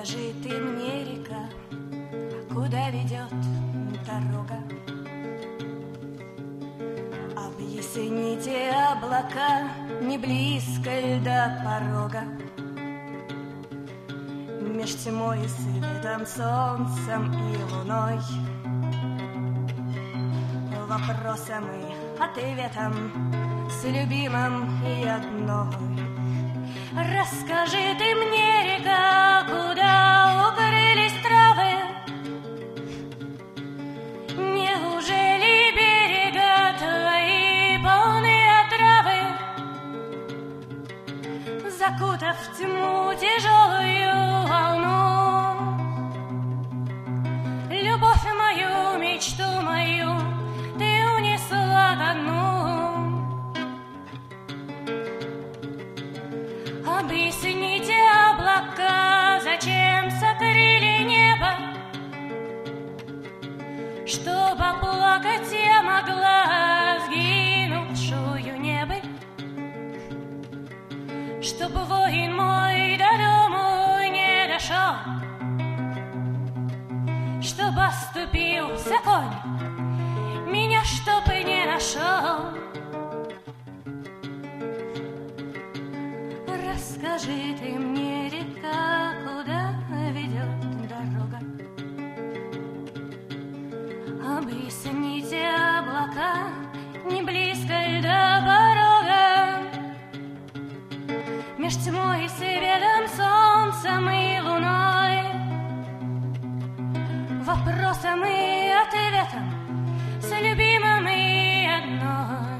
Скажи ты мне, река, куда ведет дорога? Объясните, облака, не близко ль до порога? Меж тьмой и светом, солнцем и луной, вопросом и ответом, с любимым и одной. Расскажи ты мне, река, куда укрылись травы? Неужели берега твои полны отравы? Закутав в тьму тяжелую волну, любовь мою, мечту мою ты унесла ко дну. Объясните, облака, зачем сокрыли небо? Чтоб оплакать я могла сгинувшую небо, чтоб воин мой до дому не дошел, чтоб оступился конь, меня чтоб не нашел. Расскажи ты мне, река, куда ведет дорога? Объясните, облака, не близко ль до порога? Меж тьмой и светом, солнцем и луной, вопросом и ответом, с любимым и одной.